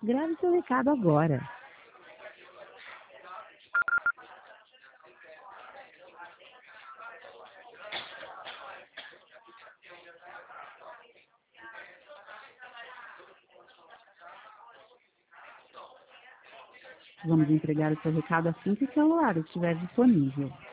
Grave seu recado agora. Vamos entregar o seu recado assim que o celular estiver disponível.